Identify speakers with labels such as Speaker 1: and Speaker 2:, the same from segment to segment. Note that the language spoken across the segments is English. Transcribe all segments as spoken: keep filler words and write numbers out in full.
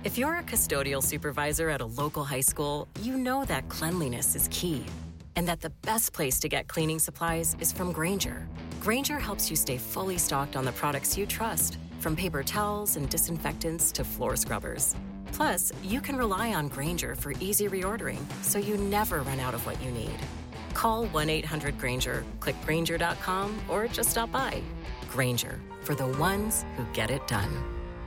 Speaker 1: If you're a custodial supervisor at a local high school, you know that cleanliness is key and that the best place to get cleaning supplies is from Grainger. Grainger helps you stay fully stocked on the products you trust, from paper towels and disinfectants to floor scrubbers. Plus, you can rely on Grainger for easy reordering, so you never run out of what you need. Call one eight hundred Grainger, click Grainger dot com, or just stop by. Grainger, for the ones who get it done.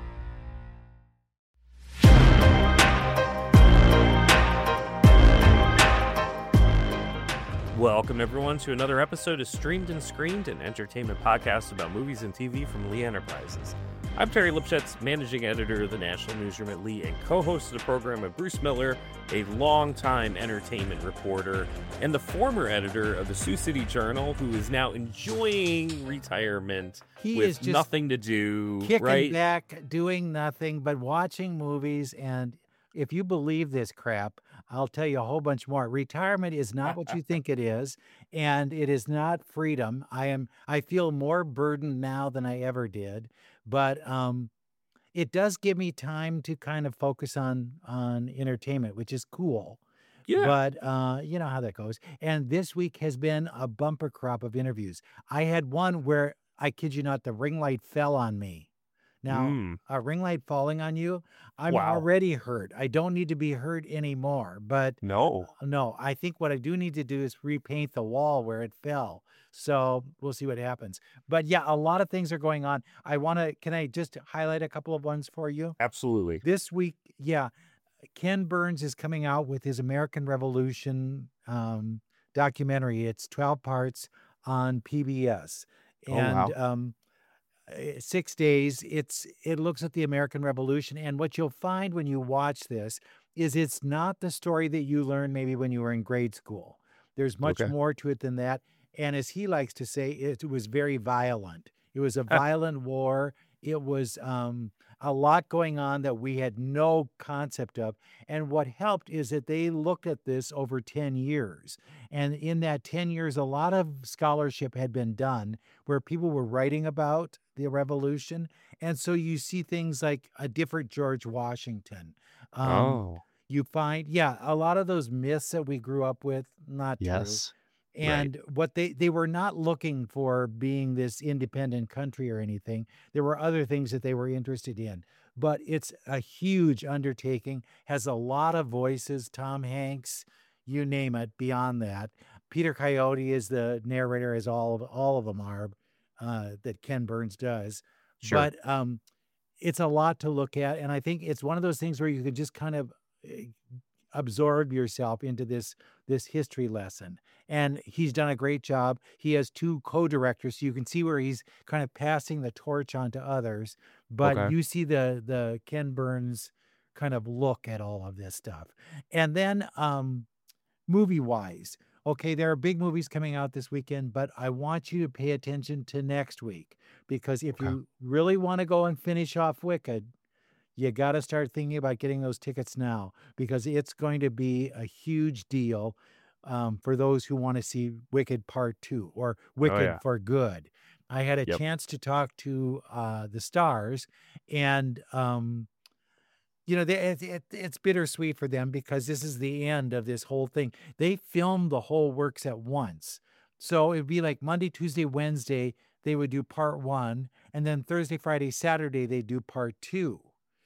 Speaker 2: Welcome, everyone, to another episode of Streamed and Screened, an entertainment podcast about movies and T V from Lee Enterprises. I'm Terry Lipschutz, managing editor of the National Newsroom at Lee, and co-host of the program with Bruce Miller, a longtime entertainment reporter and the former editor of the Sioux City Journal, who is now enjoying retirement
Speaker 3: he
Speaker 2: with
Speaker 3: is just
Speaker 2: nothing to do,
Speaker 3: kicking
Speaker 2: right?
Speaker 3: back, doing nothing but watching movies. And if you believe this crap, I'll tell you a whole bunch more. Retirement is not what you think it is, and it is not freedom. I am. I feel more burdened now than I ever did, but um, it does give me time to kind of focus on on entertainment, which is cool.
Speaker 2: Yeah.
Speaker 3: But uh, you know how that goes. And this week has been a bumper crop of interviews. I had one where, I kid you not, the ring light fell on me. Now,
Speaker 2: Mm.
Speaker 3: a ring light falling on you, I'm
Speaker 2: Wow.
Speaker 3: already hurt. I don't need to be hurt anymore. But
Speaker 2: No.
Speaker 3: no, I think what I do need to do is repaint the wall where it fell. So we'll see what happens. But yeah, a lot of things are going on. I want to, can I just highlight a couple of ones for you?
Speaker 2: Absolutely.
Speaker 3: This week, yeah, Ken Burns is coming out with his American Revolution um, documentary. It's twelve parts on P B S.
Speaker 2: Oh,
Speaker 3: And
Speaker 2: wow.
Speaker 3: um, eh, six days, it's it looks at the American Revolution. And what you'll find when you watch this is it's not the story that you learned maybe when you were in grade school. There's much
Speaker 2: Okay.
Speaker 3: more to it than that. And as he likes to say, it was very violent. It was a violent war. It was um, a lot going on that we had no concept of. And what helped is that they looked at this over ten years. And in that ten years, a lot of scholarship had been done where people were writing about the revolution. And so you see things like a different George Washington. Um,
Speaker 2: Oh,
Speaker 3: you find, yeah, a lot of those myths that we grew up with, not true.
Speaker 2: yes. Right.
Speaker 3: And what they they were not looking for being this independent country or anything. There were other things that they were interested in. But it's a huge undertaking, has a lot of voices, Tom Hanks, you name it, beyond that. Peter Coyote is the narrator, as all of all of them are, uh, that Ken Burns does.
Speaker 2: Sure.
Speaker 3: But um, it's a lot to look at. And I think it's one of those things where you could just kind of eh, absorb yourself into this this history lesson. And he's done a great job. He has two co-directors, so you can see where he's kind of passing the torch on to others. But
Speaker 2: Okay.
Speaker 3: you see the the Ken Burns kind of look at all of this stuff. And then um, movie-wise, okay, there are big movies coming out this weekend, but I want you to pay attention to next week, because if
Speaker 2: Okay.
Speaker 3: you really want to go and finish off Wicked, you got to start thinking about getting those tickets now, because it's going to be a huge deal um, for those who want to see Wicked Part Two or
Speaker 2: Oh,
Speaker 3: Wicked
Speaker 2: yeah.
Speaker 3: for Good. I had a
Speaker 2: Yep.
Speaker 3: chance to talk to uh, the stars, and um, you know, they, it, it, it's bittersweet for them because this is the end of this whole thing. They filmed the whole works at once, so it'd be like Monday, Tuesday, Wednesday they would do part one, and then Thursday, Friday, Saturday they do part two.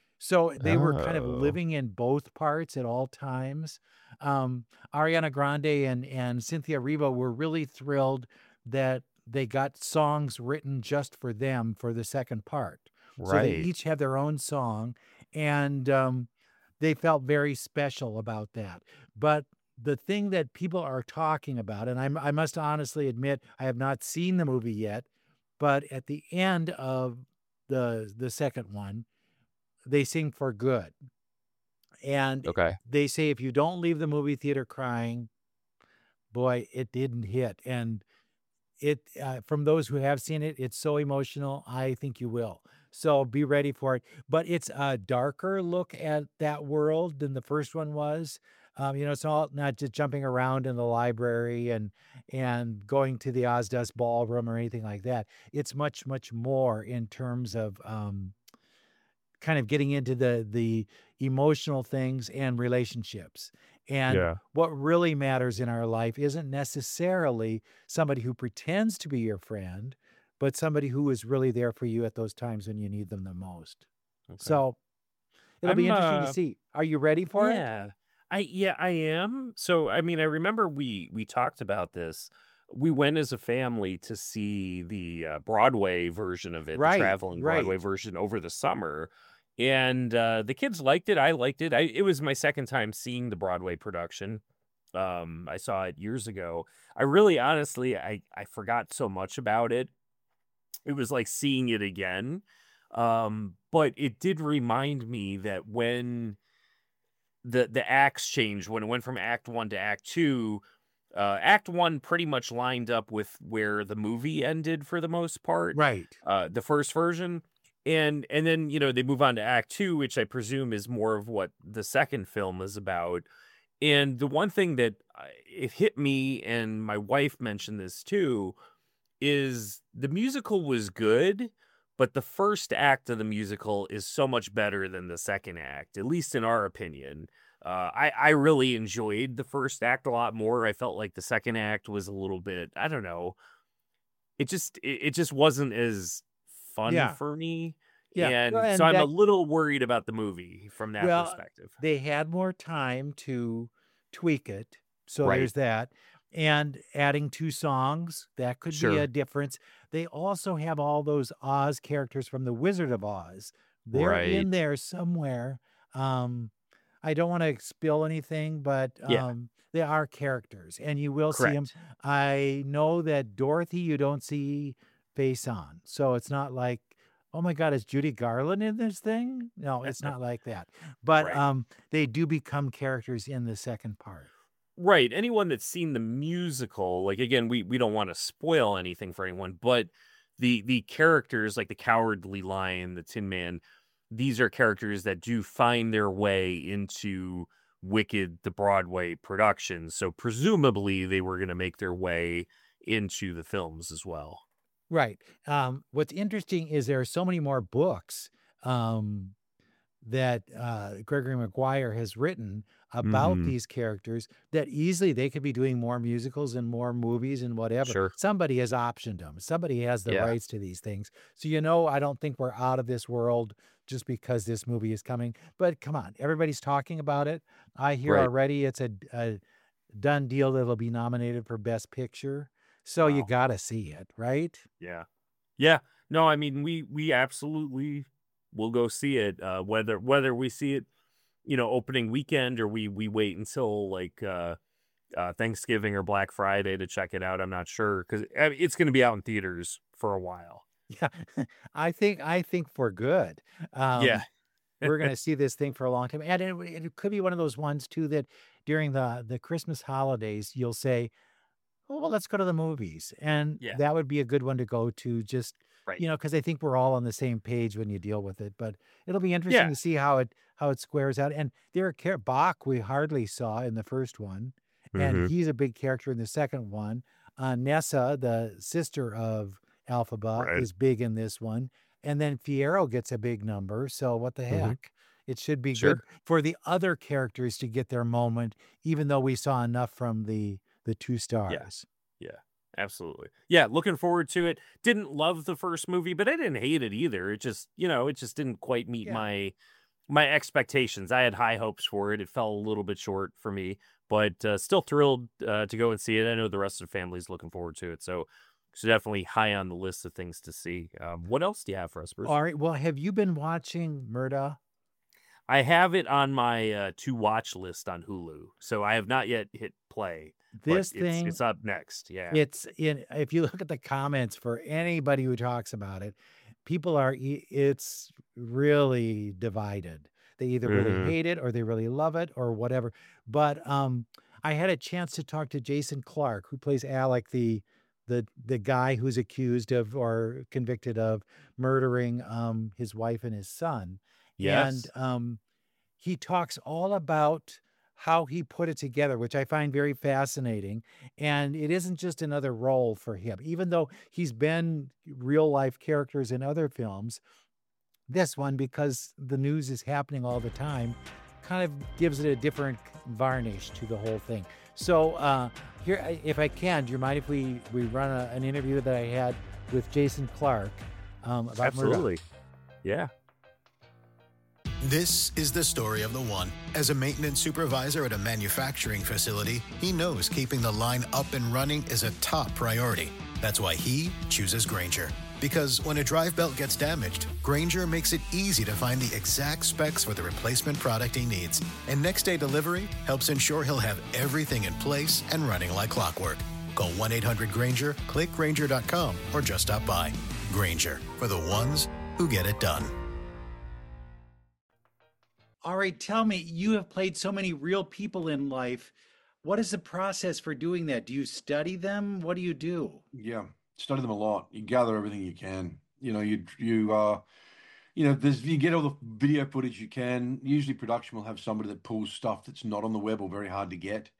Speaker 3: So they were kind of
Speaker 2: Oh,
Speaker 3: living in both parts at all times. Um, Ariana Grande and, and Cynthia Erivo were really thrilled that they got songs written just for them for the second part. So they
Speaker 2: right.
Speaker 3: each had their own song, and um, they felt very special about that. But the thing that people are talking about, and I'm, I must honestly admit, I have not seen the movie yet, but at the end of the the second one, they sing For Good. And
Speaker 2: Okay.
Speaker 3: they say if you don't leave the movie theater crying, boy, it didn't hit. And it uh, from those who have seen it, it's so emotional. I think you will. So be ready for it. But it's a darker look at that world than the first one was. Um, you know, it's all not just jumping around in the library and and going to the Ozdust ballroom or anything like that. It's much, much more in terms of um, kind of getting into the the emotional things and relationships. And
Speaker 2: Yeah.
Speaker 3: what really matters in our life isn't necessarily somebody who pretends to be your friend, but somebody who is really there for you at those times when you need them the most.
Speaker 2: Okay.
Speaker 3: So it'll be
Speaker 2: I'm
Speaker 3: interesting to
Speaker 2: uh
Speaker 3: see. Are you ready for it?
Speaker 2: yeah. I yeah, I am. So I mean, I remember we we talked about this. We went as a family to see the uh, Broadway version of it, the
Speaker 3: Right,
Speaker 2: traveling Broadway
Speaker 3: right.
Speaker 2: version over the summer. And uh the kids liked it. I liked it. I it was my second time seeing the Broadway production. Um I saw it years ago. I really honestly I I forgot so much about it. It was like seeing it again. Um but it did remind me that when the the acts changed, when it went from act one to act two, uh act one pretty much lined up with where the movie ended for the most part,
Speaker 3: Right.
Speaker 2: uh the first version. And and then, you know, they move on to act two, which I presume is more of what the second film is about. And the one thing that I- it hit me, and my wife mentioned this too, is the musical was good, but the first act of the musical is so much better than the second act, at least in our opinion. Uh, I I really enjoyed the first act a lot more. I felt like the second act was a little bit, I don't know, it just it, it just wasn't as fun
Speaker 3: Yeah.
Speaker 2: for me.
Speaker 3: Yeah. Well,
Speaker 2: And so
Speaker 3: and
Speaker 2: I'm a
Speaker 3: that
Speaker 2: little worried about the movie from that
Speaker 3: well,
Speaker 2: perspective.
Speaker 3: they had more time to tweak it. So
Speaker 2: Right.
Speaker 3: there's that. And adding two songs, that could be a
Speaker 2: Sure.
Speaker 3: difference. They also have all those Oz characters from The Wizard of Oz. They're
Speaker 2: Right.
Speaker 3: in there somewhere. Um, I don't want to spill anything, but
Speaker 2: Yeah.
Speaker 3: um, they are characters, and you will see them.
Speaker 2: Correct.
Speaker 3: I know that Dorothy, you don't see face on, so it's not like, oh my God, is Judy Garland in this thing? No, it's not like that. But
Speaker 2: Right.
Speaker 3: um, they do become characters in the second part.
Speaker 2: Right. Anyone that's seen the musical, like again, we we don't want to spoil anything for anyone, but the the characters like the Cowardly Lion, the Tin Man, these are characters that do find their way into Wicked, the Broadway production. So presumably they were going to make their way into the films as well.
Speaker 3: Right. Um, what's interesting is there are so many more books. Um, that uh, Gregory Maguire has written about
Speaker 2: Hmm.
Speaker 3: these characters that easily they could be doing more musicals and more movies and whatever.
Speaker 2: Sure.
Speaker 3: Somebody has optioned them. Somebody has the
Speaker 2: Yeah.
Speaker 3: rights to these things. So, you know, I don't think we're out of this world just because this movie is coming. But come on, everybody's talking about it. I hear
Speaker 2: Right.
Speaker 3: already it's a, a done deal that it'll be nominated for Best Picture. So you
Speaker 2: Wow.
Speaker 3: got to see it, right?
Speaker 2: Yeah. Yeah. No, I mean, we we absolutely will go see it. Uh, whether whether we see it, you know, opening weekend, or we we wait until like uh, uh, Thanksgiving or Black Friday to check it out. I'm not sure because it's going to be out in theaters for a while.
Speaker 3: Yeah, I think I think for good.
Speaker 2: Yeah.
Speaker 3: Um, we're gonna see this thing for a long time, and it, it could be one of those ones too that during the the Christmas holidays you'll say, "Oh, well, let's go to the movies," and
Speaker 2: Yeah.
Speaker 3: that would be a good one to go to. Just
Speaker 2: Right.
Speaker 3: you know, because I think we're all on the same page when you deal with it. But it'll be interesting
Speaker 2: Yeah.
Speaker 3: to see how it how it squares out. And there are char- Bach we hardly saw in the first one, and
Speaker 2: Hmm.
Speaker 3: he's a big character in the second one. Uh, Nessa, the sister of Alphaba,
Speaker 2: Right.
Speaker 3: is big in this one. And then Fiero gets a big number. So what the
Speaker 2: Hmm.
Speaker 3: heck? It should be good
Speaker 2: Sure.
Speaker 3: for the other characters to get their moment, even though we saw enough from the the two
Speaker 2: Yeah.
Speaker 3: stars.
Speaker 2: Yeah, absolutely. Yeah, looking forward to it. Didn't love the first movie, but I didn't hate it either. It just, you know, it just didn't quite meet
Speaker 3: Yeah.
Speaker 2: my my expectations. I had high hopes for it. It fell a little bit short for me, but uh, still thrilled uh, to go and see it. I know the rest of the family's looking forward to it, so so definitely high on the list of things to see. Um, what else do you have for us, Bruce?
Speaker 3: All right. Well, have you been watching Murda?
Speaker 2: I have it on my uh, to watch list on Hulu, so I have not yet hit play, but
Speaker 3: This
Speaker 2: it's
Speaker 3: thing,
Speaker 2: it's up next. Yeah.
Speaker 3: it's in, if you look at the comments for anybody who talks about it, people are, e- it's really divided. They either really
Speaker 2: Hmm.
Speaker 3: hate it or they really love it or whatever. But um, I had a chance to talk to Jason Clark, who plays Alec, the the the guy who's accused of or convicted of murdering um, his wife and his son. And
Speaker 2: Yes.
Speaker 3: um, he talks all about how he put it together, which I find very fascinating. And it isn't just another role for him, even though he's been real life characters in other films. this one, because the news is happening all the time, kind of gives it a different varnish to the whole thing. So uh, here, I- if I can, do you mind if we, we run a, an interview that I had with Jason Clark um, about Murdoch?
Speaker 2: Absolutely. Yeah.
Speaker 4: This is the story of the one. As a maintenance supervisor at a manufacturing facility, he knows keeping the line up and running is a top priority. That's why he chooses Grainger. Because when a drive belt gets damaged, Grainger makes it easy to find the exact specs for the replacement product he needs. And next day delivery helps ensure he'll have everything in place and running like clockwork. Call one eight hundred Grainger, click Grainger dot com, or just stop by. Grainger, for the ones who get it done.
Speaker 3: All right, tell me, you have played so many real people in life. What is the process for doing that? Do you study them? What do you do?
Speaker 5: Yeah, study them a lot. You gather everything you can. You know, you you uh you know, there's you get all the video footage you can. Usually production will have somebody that pulls stuff that's not on the web or very hard to get,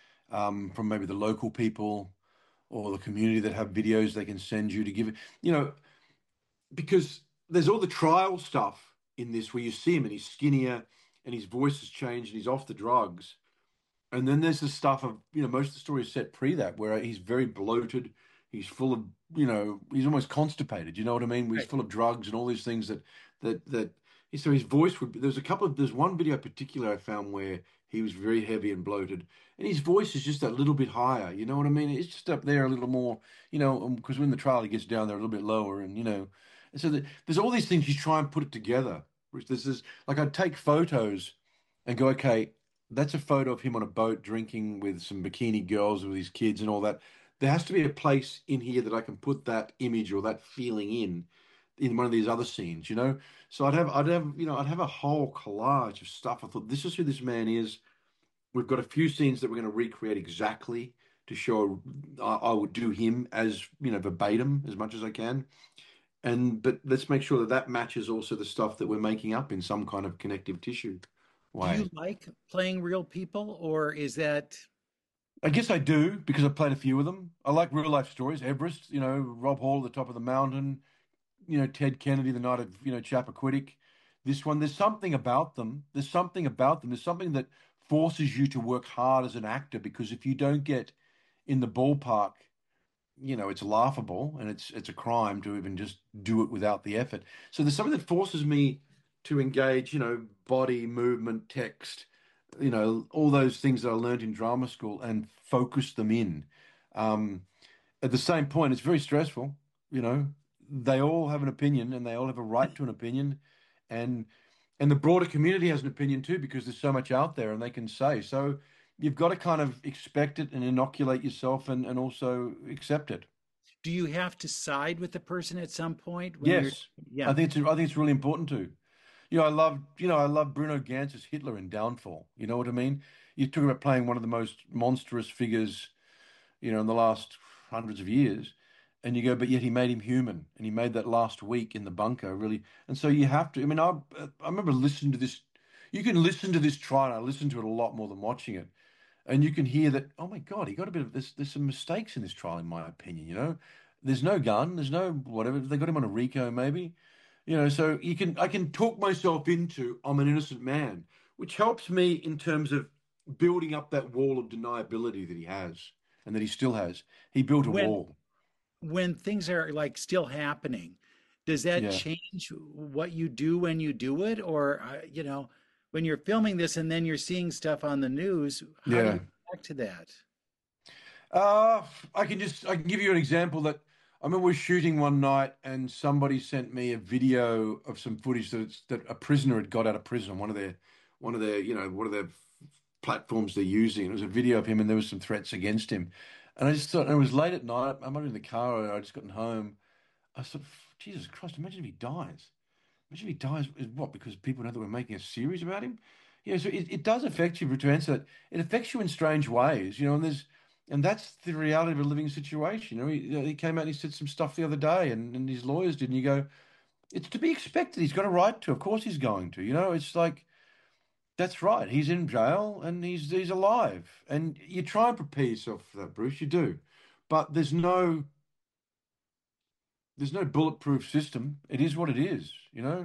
Speaker 5: um, from maybe the local people or the community that have videos they can send you to give it. You know, because there's all the trial stuff in this where you see him and he's skinnier and his voice has changed and he's off the drugs. And then there's the stuff of, you know, most of the story is set pre that, where he's very bloated. He's full of, you know, he's almost constipated. You know what I mean? He's
Speaker 3: Right.
Speaker 5: full of drugs and all these things that, that, that, so his voice would be, there's a couple of, there's one video in particular I found where he was very heavy and bloated and his voice is just a little bit higher. You know what I mean? It's just up there a little more, you know, because when the trial he gets down there a little bit lower and, you know, and so the, there's all these things you try and put it together. Which this is like, I'd take photos and go, okay, that's a photo of him on a boat drinking with some bikini girls with his kids and all that. There has to be a place in here that I can put that image or that feeling in, in one of these other scenes, you know? So I'd have, I'd have, you know, I'd have a whole collage of stuff. I thought, this is who this man is. We've got a few scenes that we're going to recreate exactly to show I, I would do him as, you know, verbatim as much as I can. And, but let's make sure that that matches also the stuff that we're making up in some kind of connective tissue
Speaker 3: Do
Speaker 5: way.
Speaker 3: you like playing real people, or is that
Speaker 5: I guess I do because I've played a few of them. I like real life stories. Everest, you know, Rob Hall at the top of the mountain, you know, Ted Kennedy, the night of, you know, Chappaquiddick. This one, there's something about them. There's something about them. There's something that forces you to work hard as an actor, because if you don't get in the ballpark, you know, it's laughable and it's it's a crime to even just do it without the effort. So there's something that forces me to engage, you know, body movement, text, you know, all those things that I learned in drama school and focus them in. Um, at the same point, it's very stressful, you know. They all have an opinion and they all have a right to an opinion, and and the broader community has an opinion too, because there's so much out there and they can say. So you've got to kind of expect it and inoculate yourself and, and also accept it.
Speaker 3: do you have to side with the person at some point when you're
Speaker 5: Yes,
Speaker 3: yeah.
Speaker 5: I think it's I think it's really important to. You know, I love you know I love Bruno Ganz as Hitler in Downfall. You know what I mean? You talk about playing one of the most monstrous figures, you know, in the last hundreds of years, and you go, but yet he made him human, and he made that last week in the bunker really. And so you have to. I mean, I I remember listening to this. You can listen to this trial. I listened to it a lot more than watching it, and you can hear that. Oh my God, he got a bit of this. There's some mistakes in this trial, in my opinion. You know, there's no gun. There's no whatever. They got him on a RICO, maybe. You know, so you can I can talk myself into I'm an innocent man, which helps me in terms of building up that wall of deniability that he has and that he still has. He built a
Speaker 3: when
Speaker 5: wall.
Speaker 3: when things are like still happening, does that
Speaker 5: Yeah.
Speaker 3: change what you do when you do it? Or, uh, you know, when you're filming this and then you're seeing stuff on the news, how do you
Speaker 5: Yeah.
Speaker 3: react to that?
Speaker 5: Uh, I can just I can give you an example that I remember we were shooting one night and somebody sent me a video of some footage that it's, that a prisoner had got out of prison on one of their one of their you know one of their platforms they're using. It was a video of him and there was some threats against him. And I just thought, and it was late at night. I'm not in the car. Or I just gotten home. I sort of, Jesus Christ, imagine if he dies. Imagine if he dies. Is what? Because people know that we're making a series about him. You know, so it, it does affect you. To answer that, it affects you in strange ways. You know, and there's and that's the reality of a living situation. You know, he, you know, he came out and he said some stuff the other day, and, and his lawyers did, and you go, it's to be expected. He's got a right to. Of course, he's going to. You know, it's like that's right. He's in jail and he's he's alive, and you try and prepare yourself for that, Bruce. You do, but there's no there's no bulletproof system. It is what it is. You know.
Speaker 3: Well, you-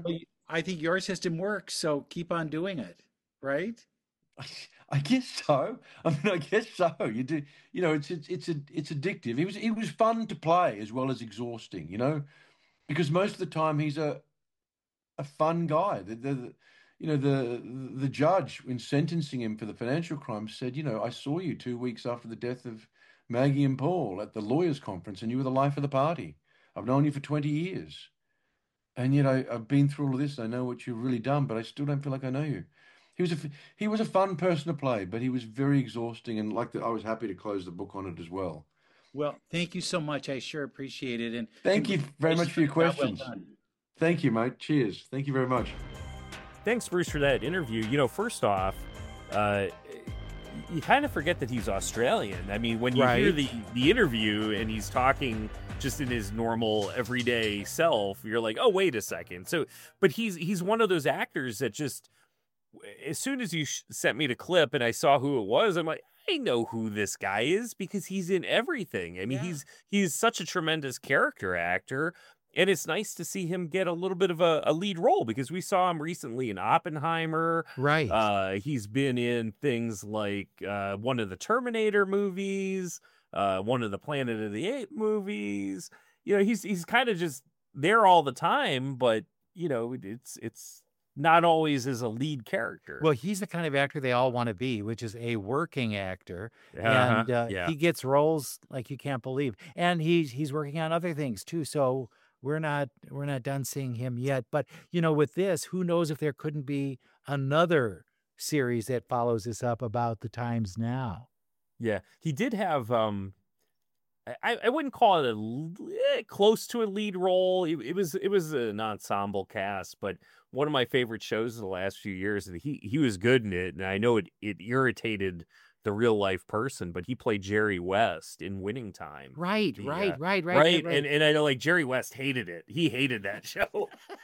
Speaker 3: I think your system works, so keep on doing it, right?
Speaker 5: I, I guess so. I mean, I guess so. You do, you know, it's it's it's a, it's addictive. He was he was fun to play as well as exhausting, you know, because most of the time he's a a fun guy. The, the, the you know the the judge in sentencing him for the financial crimes said, you know, I saw you two weeks after the death of Maggie and Paul at the lawyers' conference, and you were the life of the party. I've known you for twenty years. And yet I, I've been through all of this. I know what you've really done, but I still don't feel like I know you. He was a f- he was a fun person to play, but he was very exhausting. And like the, I was happy to close the book on it as well.
Speaker 3: Well, thank you so much. I sure appreciate it. And
Speaker 5: Thank you very much
Speaker 3: congratulations
Speaker 5: for your
Speaker 3: on a job well
Speaker 5: questions.
Speaker 3: done.
Speaker 5: Thank you, mate. Cheers. Thank you very much.
Speaker 2: Thanks, Bruce, for that interview. You know, first off, uh, you kind of forget that he's Australian. I mean, when you hear
Speaker 3: Right.
Speaker 2: the, the interview and he's talking just in his normal everyday self, you're like, oh, wait a second. So, but he's he's one of those actors that just, as soon as you sh- sent me the clip and I saw who it was, I'm like, I know who this guy is because he's in everything. I mean,
Speaker 3: Yeah.
Speaker 2: he's he's such a tremendous character actor. And it's nice to see him get a little bit of a, a lead role because we saw him recently in Oppenheimer.
Speaker 3: Right.
Speaker 2: Uh, he's been in things like uh, one of the Terminator movies, uh, one of the Planet of the Apes movies. You know, he's he's kind of just there all the time, but you know, it's it's not always as a lead character.
Speaker 3: Well, he's the kind of actor they all want to be, which is a working actor,
Speaker 2: Uh-huh.
Speaker 3: and uh,
Speaker 2: Yeah.
Speaker 3: he gets roles like you can't believe. And he's he's working on other things too. So we're not we're not done seeing him yet. But you know, with this, who knows if there couldn't be another series that follows this up about the times now.
Speaker 2: Yeah, he did have um I, I wouldn't call it a l- eh, close to a lead role. It, it was it was an ensemble cast, but one of my favorite shows of the last few years. And he he was good in it, and I know it it irritated the real life person, but he played Jerry West in Winning Time.
Speaker 3: Right,
Speaker 2: The,
Speaker 3: right,
Speaker 2: uh,
Speaker 3: right, right,
Speaker 2: right,
Speaker 3: right, right.
Speaker 2: and and I know like Jerry West hated it. He hated that show.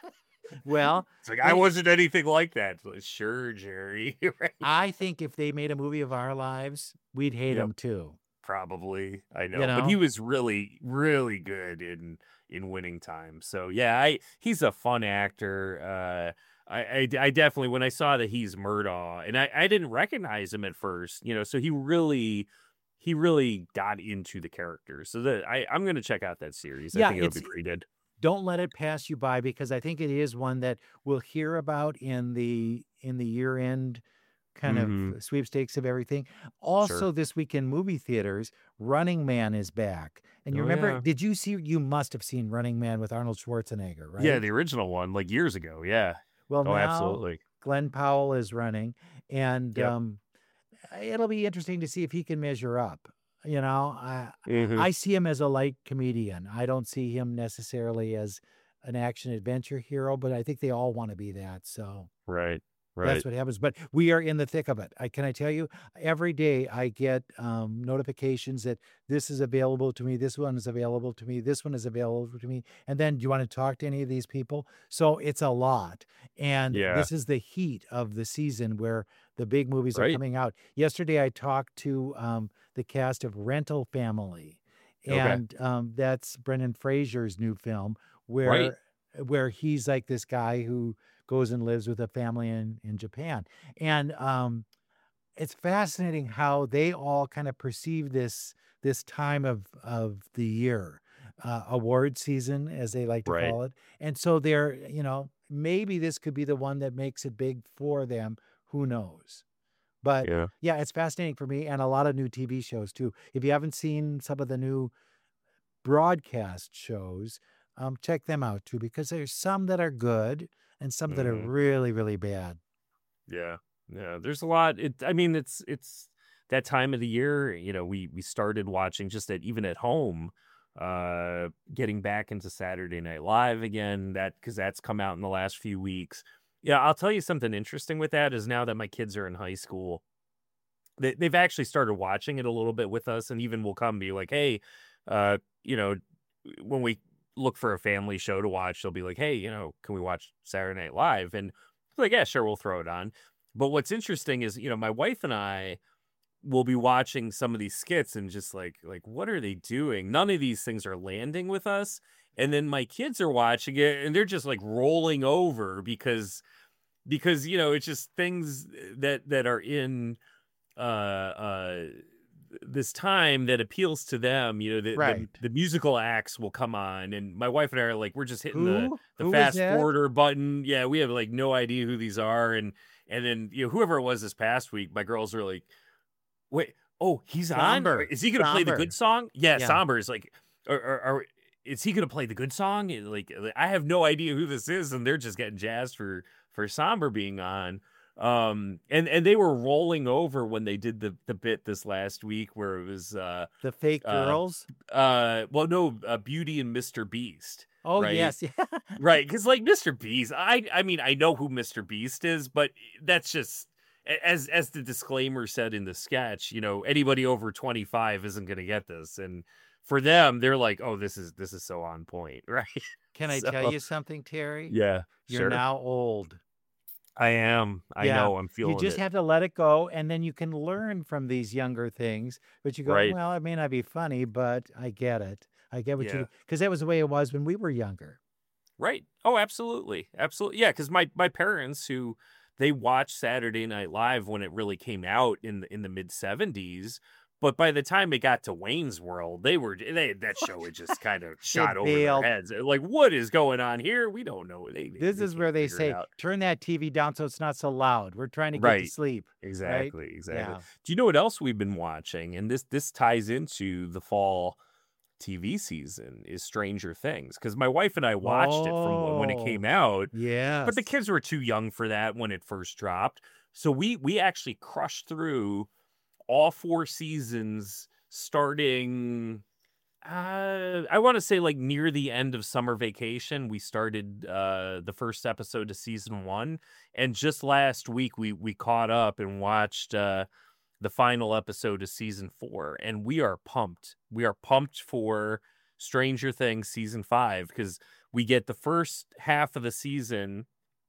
Speaker 3: Well,
Speaker 2: It's like I
Speaker 3: Hey.
Speaker 2: wasn't anything like that. Like, sure, Jerry. Right?
Speaker 3: I think if they made a movie of our lives, we'd hate
Speaker 2: Yep.
Speaker 3: him too.
Speaker 2: Probably, I know,
Speaker 3: You
Speaker 2: but he
Speaker 3: know?
Speaker 2: was really, really good in in Winning Time. So yeah, I he's a fun actor. Uh, I, I I definitely when I saw that he's Murdaugh, and I I didn't recognize him at first, you know. So he really he really got into the character. So that I I'm gonna check out that series. I
Speaker 3: Yeah,
Speaker 2: think it'll
Speaker 3: it's
Speaker 2: be pretty good.
Speaker 3: don't let it pass you by because I think it is one that we'll hear about in the in the year end kind
Speaker 2: Mhm.
Speaker 3: of sweepstakes of everything.
Speaker 2: Sure.
Speaker 3: Also, this week in movie theaters, Running Man is back. And you
Speaker 2: Oh
Speaker 3: remember,
Speaker 2: yeah,
Speaker 3: did you see? You must have seen Running Man with Arnold Schwarzenegger,
Speaker 2: yeah,
Speaker 3: right?
Speaker 2: the original one, like years ago. Yeah.
Speaker 3: Well,
Speaker 2: Oh,
Speaker 3: now
Speaker 2: absolutely.
Speaker 3: Glenn Powell is running, and
Speaker 2: Yep.
Speaker 3: um, it'll be interesting to see if he can measure up. You know, I
Speaker 2: hmm
Speaker 3: I see him as a light comedian. I don't see him necessarily as an action adventure hero, but I think they all want to be that. So
Speaker 2: Right.
Speaker 3: that's
Speaker 2: Right.
Speaker 3: what happens. But we are in the thick of it. I can I tell you, every day I get um, notifications that this is available to me, this one is available to me, this one is available to me. And then do you want to talk to any of these people? So it's a lot. And
Speaker 2: Yeah.
Speaker 3: this is the heat of the season where the big movies are
Speaker 2: Right.
Speaker 3: coming out. Yesterday I talked to um, the cast of Rental Family.
Speaker 2: Okay.
Speaker 3: And um, that's Brendan Fraser's new film
Speaker 2: Right.
Speaker 3: where where he's like this guy who goes and lives with a family in in Japan. And um it's fascinating how they all kind of perceive this this time of of the year, uh, award season as they like to
Speaker 2: Right.
Speaker 3: call it. And so they're, you know, maybe this could be the one that makes it big for them, who knows. But
Speaker 2: Yeah.
Speaker 3: yeah, it's fascinating for me and a lot of new T V shows too. If you haven't seen some of the new broadcast shows, um, check them out too, because there's some that are good and some that are
Speaker 2: hmm
Speaker 3: really, really bad.
Speaker 2: Yeah. Yeah. There's a lot. It. I mean, it's it's that time of the year. You know, we we started watching just at even at home, uh, getting back into Saturday Night Live again. That because that's come out in the last few weeks. Yeah, I'll tell you something interesting with that is now that my kids are in high school, they they've actually started watching it a little bit with us, and even will come be like, hey, uh, you know, when we look for a family show to watch, they'll be like, hey, you know, can we watch Saturday Night Live? And I'm like, yeah, sure, we'll throw it on. But what's interesting is, you know, my wife and I will be watching some of these skits and just like, like, what are they doing? None of these things are landing with us. And then my kids are watching it and they're just like rolling over because because you know it's just things that that are in uh uh this time that appeals to them. You know, the,
Speaker 3: Right.
Speaker 2: the the musical acts will come on, and my wife and I are like, we're just hitting the
Speaker 3: Who?
Speaker 2: the
Speaker 3: Who was
Speaker 2: fast
Speaker 3: that?
Speaker 2: forwarder button. Yeah, we have like no idea who these are, and and then you know whoever it was this past week, my girls are like, wait, oh, he's on?
Speaker 3: Somber.
Speaker 2: Is he gonna play the
Speaker 3: Somber.
Speaker 2: good song? Yeah,
Speaker 3: Yeah.
Speaker 2: Somber is like, or, or, or is he gonna play the good song? And, Like, I have no idea who this is, and they're just getting jazzed for for Somber being on. Um, and and they were rolling over when they did the the bit this last week where it was uh
Speaker 3: The fake
Speaker 2: uh
Speaker 3: girls.
Speaker 2: uh well no uh, Beauty and Mister Beast.
Speaker 3: Oh,
Speaker 2: right?
Speaker 3: yes. Yeah.
Speaker 2: Right, because like Mister Beast, I I mean I know who Mister Beast is, but that's just a- as as the disclaimer said in the sketch, you know, anybody over twenty-five isn't gonna get this, and for them, they're like, oh, this is this is so on point, right?
Speaker 3: Can I
Speaker 2: So,
Speaker 3: tell you something, Terry?
Speaker 2: yeah,
Speaker 3: You're
Speaker 2: sure.
Speaker 3: now old.
Speaker 2: I am. I
Speaker 3: Yeah.
Speaker 2: know. I'm feeling
Speaker 3: You just
Speaker 2: it.
Speaker 3: have to let it go, and then you can learn from these younger things. But you go,
Speaker 2: Right.
Speaker 3: well, it may not be funny, but I get it. I get what
Speaker 2: Yeah.
Speaker 3: you, because that was the way it was when we were younger.
Speaker 2: Right. Oh, absolutely. Absolutely. Yeah, because my my parents who they watched Saturday Night Live when it really came out in the in the mid seventies, but by the time it got to Wayne's World, they were they that show had just kind of shot over their
Speaker 3: bailed.
Speaker 2: heads. Like, what is going on here? We don't know. They, they
Speaker 3: This
Speaker 2: they
Speaker 3: is
Speaker 2: can't
Speaker 3: where they
Speaker 2: figure it
Speaker 3: say,
Speaker 2: out.
Speaker 3: turn that T V down so it's not so loud. We're trying to get to
Speaker 2: Right.
Speaker 3: sleep.
Speaker 2: Exactly. Exactly.
Speaker 3: Yeah.
Speaker 2: Do you know what else we've been watching? And this this ties into the fall T V season is Stranger Things, because my wife and I watched it from when- when it
Speaker 3: Oh,
Speaker 2: came out.
Speaker 3: yes.
Speaker 2: But the kids were too young for that when it first dropped. So we we actually crushed through all four seasons starting uh I want to say like near the end of summer vacation. We started uh the first episode of season one, and just last week we we caught up and watched uh the final episode of season four, and we are pumped. We are pumped for Stranger Things season five, because we get the first half of the season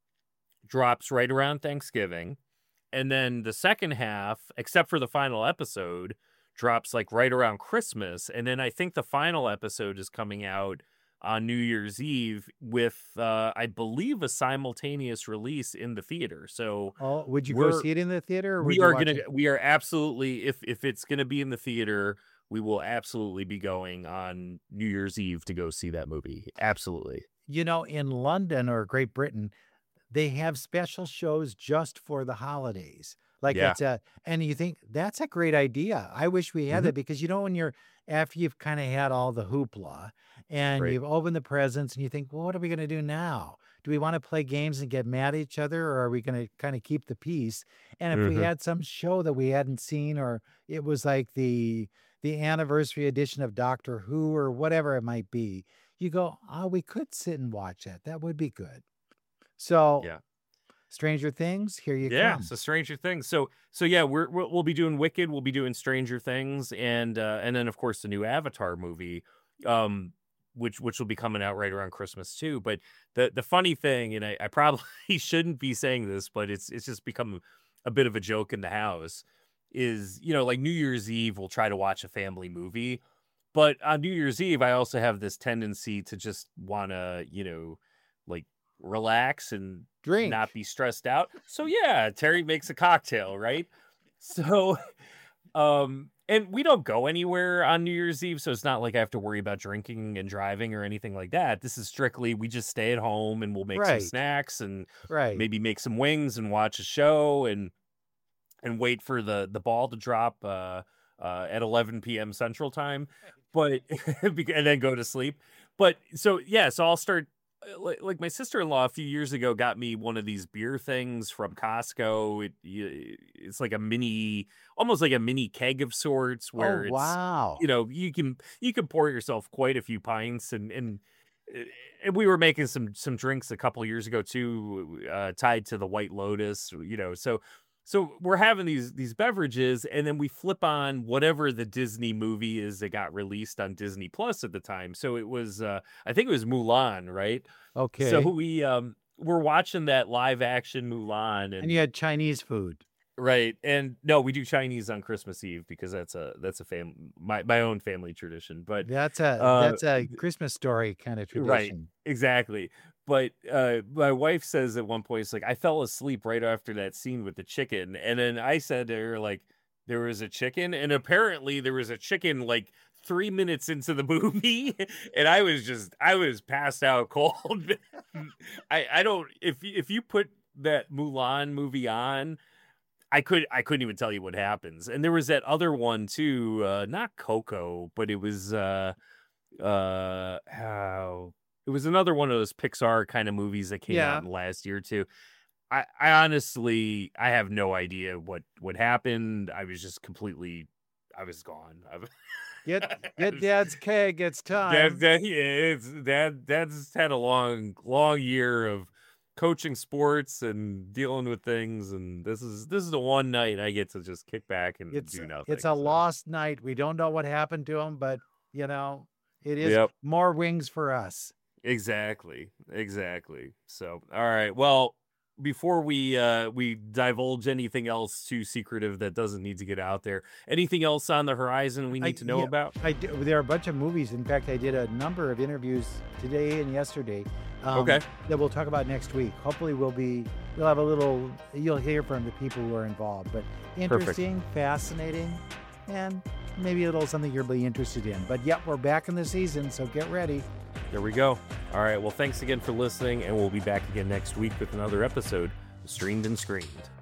Speaker 2: drops right around Thanksgiving, and then the second half, except for the final episode, drops like right around Christmas, and then I think the final episode is coming out on New Year's Eve with uh I believe a simultaneous release in the theater. So
Speaker 3: Oh, would you go
Speaker 2: we're
Speaker 3: see it in the theater, or would
Speaker 2: we
Speaker 3: you
Speaker 2: are
Speaker 3: watch
Speaker 2: gonna
Speaker 3: it?
Speaker 2: we are absolutely, if if it's gonna be in the theater, we will absolutely be going on New Year's Eve to go see that movie. Absolutely.
Speaker 3: You know, in London or Great Britain, they have special shows just for the holidays. Like
Speaker 2: Yeah.
Speaker 3: it's a, and you think that's a great idea. I wish we had
Speaker 2: Mhm.
Speaker 3: that, because you know, when you're, after you've kind of had all the hoopla and
Speaker 2: Right.
Speaker 3: you've opened the presents and you think, well, what are we going to do now? Do we want to play games and get mad at each other, or are we going to kind of keep the peace? And if we
Speaker 2: Mhm.
Speaker 3: had some show that we hadn't seen, or it was like the the anniversary edition of Doctor Who or whatever it might be, you go, oh, we could sit and watch that. That would be good. So,
Speaker 2: Yeah.
Speaker 3: Stranger Things, here you
Speaker 2: Yeah,
Speaker 3: come.
Speaker 2: so Stranger Things. So so yeah, we're we'll, we'll be doing Wicked, we'll be doing Stranger Things, and uh and then of course the new Avatar movie, um which which will be coming out right around Christmas too. But the the funny thing, and I, I probably shouldn't be saying this, but it's it's just become a bit of a joke in the house, is, you know, like New Year's Eve we'll try to watch a family movie, but on New Year's Eve I also have this tendency to just want to, you know, like relax and
Speaker 3: Drink.
Speaker 2: not be stressed out. So yeah, Terry makes a cocktail, right? So um and we don't go anywhere on New Year's Eve, so it's not like I have to worry about drinking and driving or anything like that. This is strictly we just stay at home and we'll make
Speaker 3: Right.
Speaker 2: some snacks and
Speaker 3: Right.
Speaker 2: maybe make some wings and watch a show and and wait for the the ball to drop uh uh at eleven p.m. Central Time, but bec- and then go to sleep. But so yeah, so I'll start uh, like, like my sister-in-law a few years ago got me one of these beer things from Costco. It y- it's like a mini, almost like a mini keg of sorts, where
Speaker 3: Oh,
Speaker 2: it's,
Speaker 3: wow.
Speaker 2: you know, you can you can pour yourself quite a few pints, and and uh, and we were making some some drinks a couple years ago too, uh, tied to the White Lotus, you know. So so we're having these these beverages, and then we flip on whatever the Disney movie is that got released on Disney Plus at the time. So it was, uh, I think it was Mulan, right? So
Speaker 3: Okay.
Speaker 2: we um we're watching that live action Mulan,
Speaker 3: And
Speaker 2: and
Speaker 3: you had Chinese food.
Speaker 2: Right. And no, we do Chinese on Christmas Eve because that's a that's a fam my my own family tradition. But
Speaker 3: That's a
Speaker 2: uh
Speaker 3: that's a Christmas story kind of
Speaker 2: right,
Speaker 3: tradition.
Speaker 2: exactly. But uh my wife says at one point, it's like, I fell asleep right after that scene with the chicken. And then I said to her, like, there was a chicken, and apparently there was a chicken like three minutes into the movie, and I was just I was passed out cold. I I don't if you- if you put that Mulan movie on, I could I couldn't even tell you what happens. And there was that other one too, uh, not Coco, but it was uh uh how it was another one of those Pixar kind of movies that came out
Speaker 3: Yeah.
Speaker 2: in the last year too. I, I honestly I have no idea what what happened. I was just completely I was gone. I was,
Speaker 3: Get
Speaker 2: I
Speaker 3: get
Speaker 2: was-
Speaker 3: Dad's keg. It's
Speaker 2: that
Speaker 3: time.
Speaker 2: that yeah, it's that that's had a long long year of coaching sports and dealing with things, and this is this is the one night I get to just kick back and
Speaker 3: It's
Speaker 2: do nothing.
Speaker 3: it's a
Speaker 2: so.
Speaker 3: lost night. We don't know what happened to him, but you know, it is
Speaker 2: Yep.
Speaker 3: more wings for us.
Speaker 2: Exactly. Exactly. So, all right. Well, before we uh we divulge anything else too secretive that doesn't need to get out there, anything else on the horizon we
Speaker 3: I-
Speaker 2: need to know
Speaker 3: yeah,
Speaker 2: about?
Speaker 3: I do, there are a bunch of movies. In fact, I did a number of interviews today and yesterday. Um,
Speaker 2: Okay.
Speaker 3: That we'll talk about next week. Hopefully, we'll be we'll have a little. You'll hear from the people who are involved. But interesting, fascinating, and maybe a little something you'll be interested in. But yep, we're back in the season, so get ready.
Speaker 2: There we go. All right. Well, thanks again for listening, and we'll be back again next week with another episode of Streamed and Screened.